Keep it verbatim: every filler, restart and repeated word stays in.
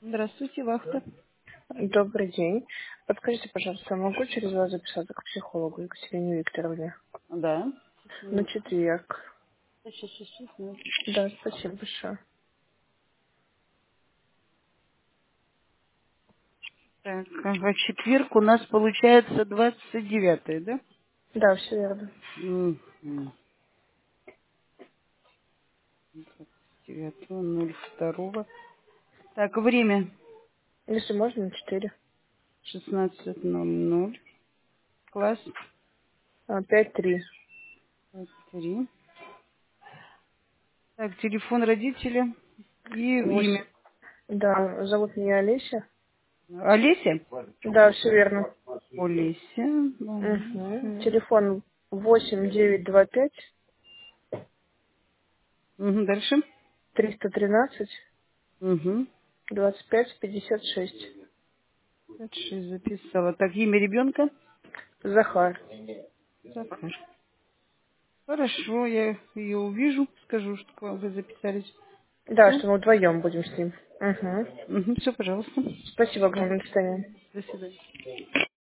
Здравствуйте, вахта. Добрый день. Подскажите, пожалуйста, я могу через вас записаться к психологу Екатерине Викторовне? Да. На Минутку. четверг. Сейчас, сейчас, сейчас, минутку. Да, спасибо большое. Так, ага, четверг у нас получается двадцать девятое, да? Да, все верно. Мгм. девятого ноль второго. Так, время Если можно, на четыре. шестнадцать ноль ноль. Класс А, пять три. три. Так, телефон родителя и Восемь. имя. Да, зовут меня Олеся. Олеся? Да, все верно. Олеся. Угу. Олеся. Телефон восемь девять два пять Мгм, дальше. триста тринадцать Угу. двадцать пять пятьдесят шесть. пятьдесят шесть записала. Так, имя ребенка? Захар. Захар. Хорошо, я ее увижу, скажу, что к вам вы записались. Да, Все? что мы вдвоем будем с ним. Угу. Все, пожалуйста. Спасибо Да. огромное, до свидания. До свидания.